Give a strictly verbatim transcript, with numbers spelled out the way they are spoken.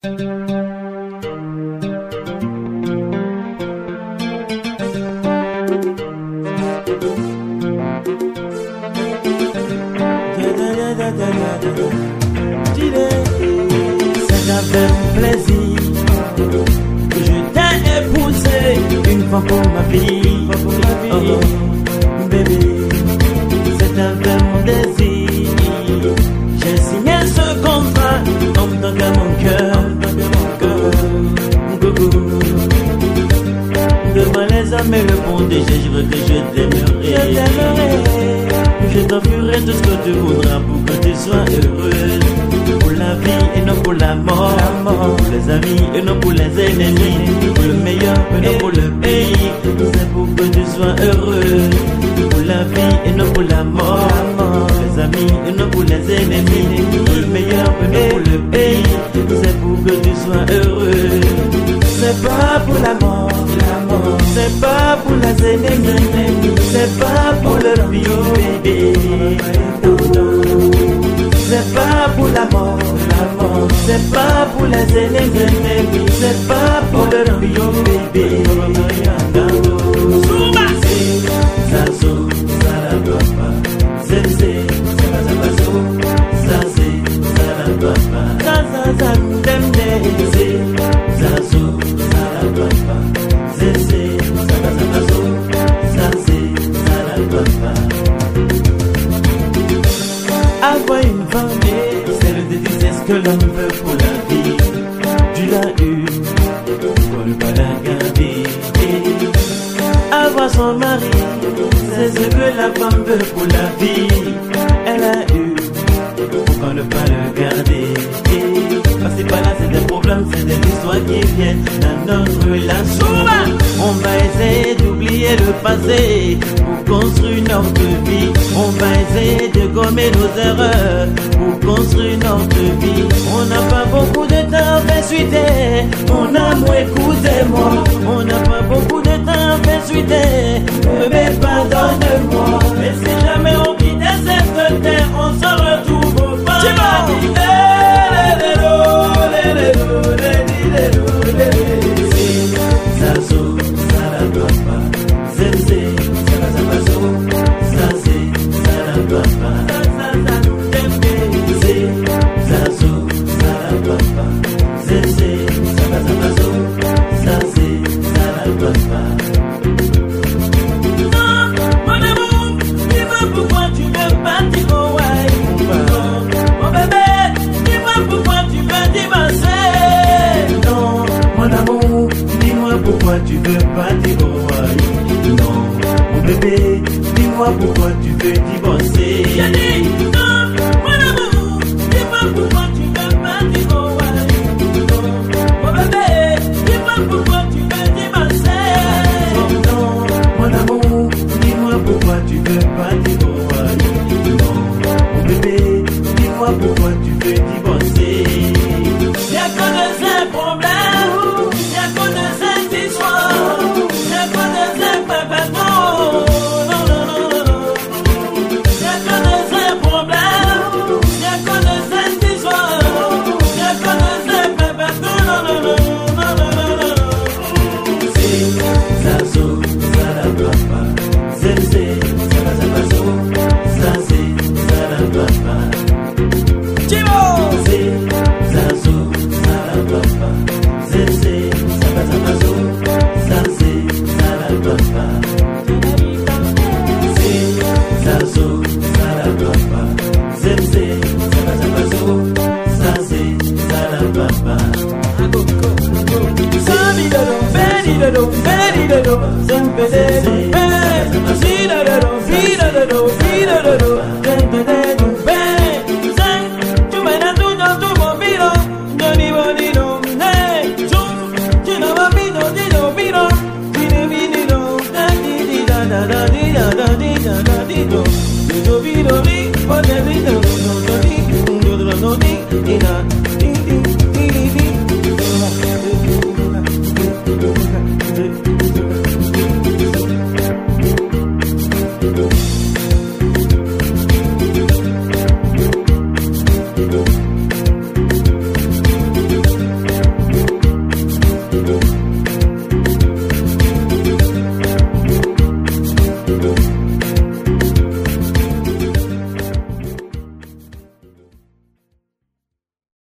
C'est avec plaisir que je t'ai épousé une fois pour ma vie. Oh, bébé, c'est avec mon désir. J'ai signé ce contrat comme dans mon cœur. Devant les hommes et le bon Dieu, je jure que je t'aimerai. Je t'offrirai tout ce que tu voudras pour que tu sois heureuse. Pour la vie et non pour la mort. Pour les amis et non pour les ennemis. Pour le meilleur et non pour le pays. C'est pour que tu sois heureuse. Pour la vie et non pour la mort. Pour les amis et non pour les ennemis. Pour le meilleur et non pour le pays. C'est pour que tu sois heureuse. C'est pas pour la mort, la mort. C'est pas pour les ennemis. C'est pas pour le bébé. C'est pas pour la mort, la mort. C'est pas pour les ennemis. C'est pas pour le bébé. Zazo, Zarababa. Zeze, Zabazabazo. Zaze, Zarababa. Zazazandemde. Zazo, Zarababa. Zeze, Zabazabazo. Zaze, Zarababa. Avoir une femme, c'est le désir, c'est ce que l'homme veut pour la vie. Tu l'as eu, pour ne pas la garder. Avoir son mari, c'est ce que la femme veut pour la vie. Elle a eu, pourquoi ne pas le garder? Parce que par là c'est des problèmes, c'est des histoires qui viennent dans notre relation. On va essayer d'oublier le passé pour construire notre vie. On va essayer de gommer nos erreurs pour construire notre vie. On n'a pas beaucoup de temps, fais suiter. Mon amour, écoutez-moi. On n'a pas beaucoup de temps, fais suiter. Bébé, pardonne-moi. Mais si jamais on quitte cette terre, on se retrouve pas. Zazo, Zarababa. Zeze, Zabazabazo. Zaze, Zarababa. Zazo, Zarababa. Zeze, Zabazabazo. Zaze, Zarababa. Non, mon amour, dis-moi pourquoi tu veux partir au Hawaï. Mon bébé, dis-moi pourquoi tu veux divorcer. Non, mon amour, dis-moi pourquoi tu veux partir au Hawaï. Non, mon bébé, dis-moi pourquoi tu veux divorcer. J'ai dit non, mon amour, dis-moi pourquoi